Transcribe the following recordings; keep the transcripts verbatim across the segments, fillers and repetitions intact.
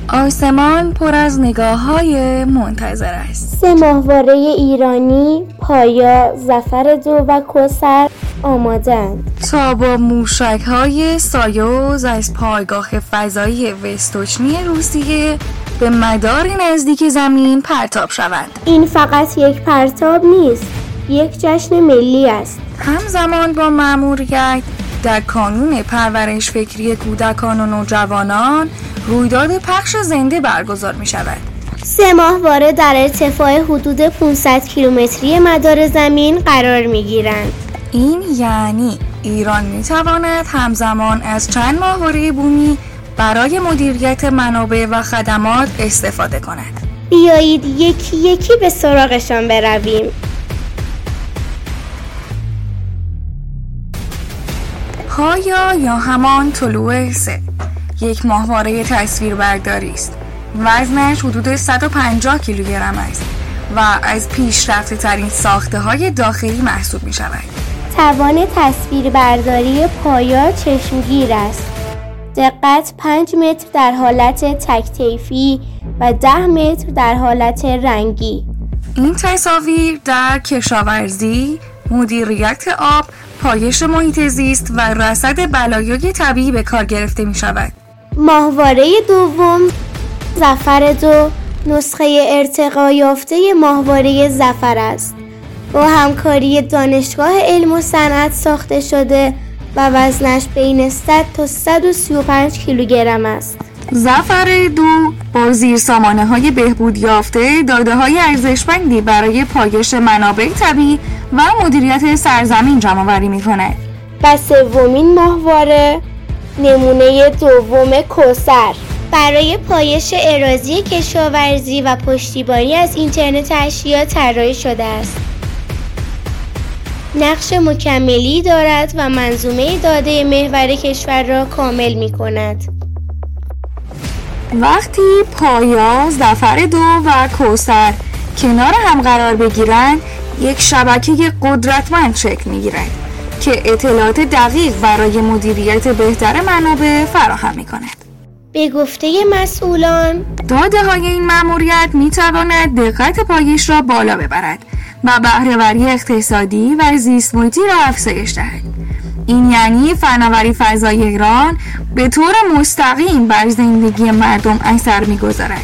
آسمان پر از نگاه‌های منتظر است. سه ماهواره ایرانی، پایا، ظفر دو و کوثر آماده‌اند تا با موشک‌های سایوز از پایگاه فضایی وستوچنی روسیه به مدار نزدیک زمین پرتاب شوند. این فقط یک پرتاب نیست، یک جشن ملی است. همزمان با مأموریت در کانون پرورش فکری کودکان و نوجوانان رویداد پخش زنده برگزار می شود. سه ماهواره در ارتفاع حدود پانصد کیلومتری مدار زمین قرار می گیرند. این یعنی ایران می تواند همزمان از چند ماهواره بومی برای مدیریت منابع و خدمات استفاده کند. بیایید یکی یکی به سراغشان برویم. پایا یا همان طلوع سه یک ماهواره تصویربرداری است. وزنش حدود صد و پنجاه کیلوگرم است و از پیشرفته ترین ساخته های داخلی محسوب می شود. توان تصویربرداری پایا چشمگیر است. دقت پنج متر در حالت تک طیفی و ده متر در حالت رنگی. این تصاویر در کشاورزی، مدیریت آب، پایش محیط زیست و رصد بلایای طبیعی به کار گرفته می شود. ماهواره دوم، ظفر دو، نسخه ارتقا یافته ماهواره ظفر است. با همکاری دانشگاه علم و صنعت ساخته شده و وزنش بین صد تا صد و سی و پنج کیلوگرم است. ظفر دو با زیرسامانه های بهبود یافته داده های ارزشمندی برای پایش منابع طبیعی و مدیریت سرزمین جمع آوری می کند. و سومین ماهواره، نمونه دوم کوثر، برای پایش اراضی کشاورزی و پشتیبانی از اینترنت اشیا طراحی شده است. نقش مکملی دارد و منظومه داده محور کشور را کامل می کند. وقتی پایا، ظفر دو و کوثر کنار هم قرار بگیرند، یک شبکه قدرتمند شکل می گیرد که اطلاعات دقیق برای مدیریت بهتر منابع فراهم می کند. به گفته مسئولان، داده های این مأموریت می تواند دقت پایش را بالا ببرد و بهره‌وری اقتصادی و زیست محیطی را افزایش دهد. این یعنی فناوری فضایی ایران به طور مستقیم بر زندگی مردم اثر می‌گذارد.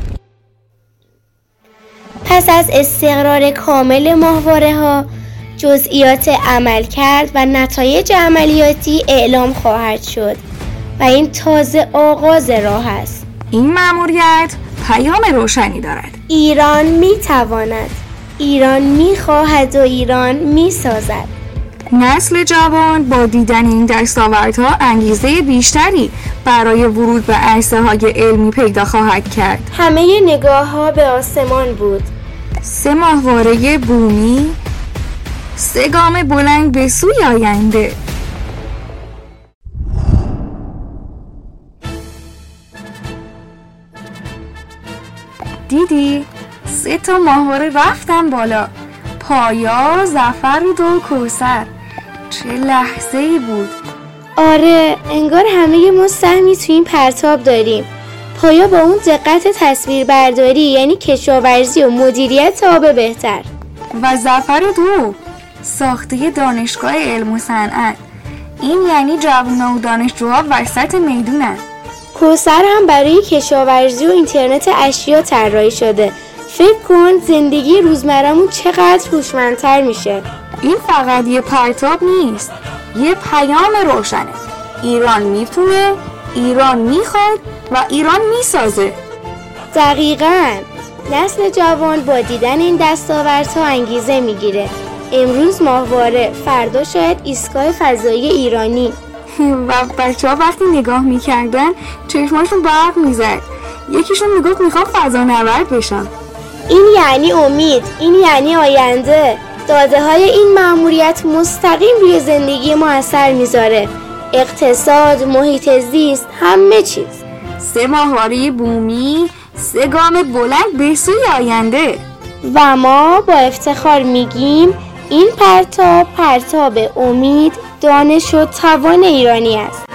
پس از استقرار کامل ماهواره‌ها، جزئیات عملکرد و نتایج عملیاتی اعلام خواهد شد و این تازه آغاز راه است. این مأموریت پیام روشنی دارد. ایران می‌تواند، ایران می‌خواهد و ایران می‌سازد. نسل جوان با دیدن این دستاوردها انگیزه بیشتری برای ورود به عرصه‌های علمی پیدا خواهد کرد. همه نگاه‌ها به آسمان بود. سه ماهواره بومی، سه گام بلند به سوی آینده. دیدی؟ سه تا ماهواره رفتن بالا. پایا، ظفر دو، کوثر. چه لحظه‌ای بود. آره، انگار همه ما سهمی تو این پرتاب داریم. پایا با اون دقت تصویربرداری، یعنی کشاورزی و مدیریت آب بهتر. و ظفر دو، ساخته دانشگاه علم و صنعت. این یعنی جوونا و دانشجوها وسط میدونن. کوثر هم برای کشاورزی و اینترنت اشیا طراحی شده. فکر کن زندگی روزمرمون چقدر هوشمندتر میشه. این فقط یه پرتاب نیست، یه پیام روشنه. ایران میتونه، ایران میخواد و ایران میسازه. دقیقاً. نسل جوان با دیدن این دستاوردها انگیزه میگیره. امروز ماهواره، فردا شاید ایستگاه فضایی ایرانی. و بچه ها وقتی نگاه میکردن چشماشون برق میزد. یکیشون میگفت میخوام فضانورد بشم. این یعنی امید، این یعنی آینده. داده های این مأموریت مستقیم روی زندگی ما اثر میذاره. اقتصاد، محیط زیست، همه چیز. سه ماهواره بومی، سه گام بلند به سوی آینده. و ما با افتخار میگیم این پرتاب پرتاب امید، دانش و توان ایرانی است.